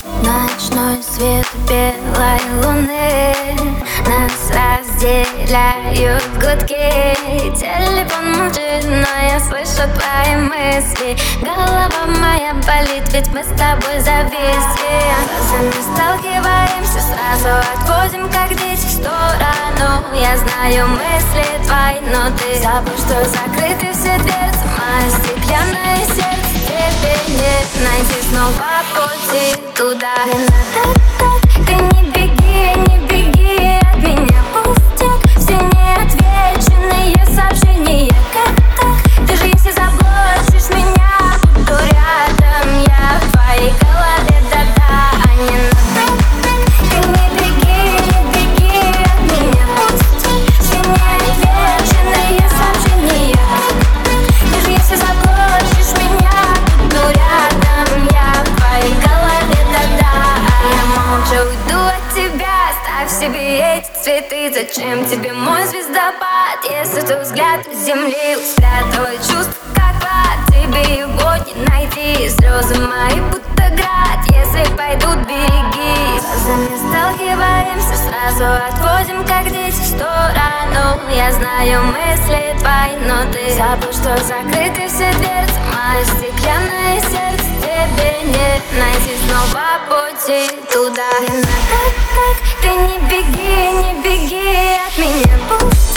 Ночной свет белой луны нас разделяют гудки. Телефон молчит, но я слышу твои мысли. Голова моя болит, ведь мы с тобой зависли. Глазами сталкиваемся, сразу отходим, как дети, в сторону. Я знаю мысли твои, но ты забыл, что закрыты все дверцы. Мое стеклянное сердце тебе не найти снова пути туда. Ты не беги, не беги от меня, пустяк. Все неотвеченные сообщения. Как? Ты же если заблочишь меня, буду рядом я в твоей голове, да-да, а не надо. Ты не беги, не беги от меня, пустяк. Все неотвеченные сообщения. Ты же если заблочишь меня, буду рядом я в твоей голове, да-да, а я молча уйду от тебя. Ставь себе эти цветы, зачем тебе мой звездопад? Если твой взгляд с земли спрятал чувств, как клад, тебе его не найти. Слезы мои будто град, если пойдут, береги. Глазами сталкиваемся, сразу отходим, как дети, в сторону. Я знаю мысли твои, но ты забыл, что закрыты все дверцы. Мое стеклянное сердце тебе не найти снова пути туда. Ты не беги, не беги от меня, пусть.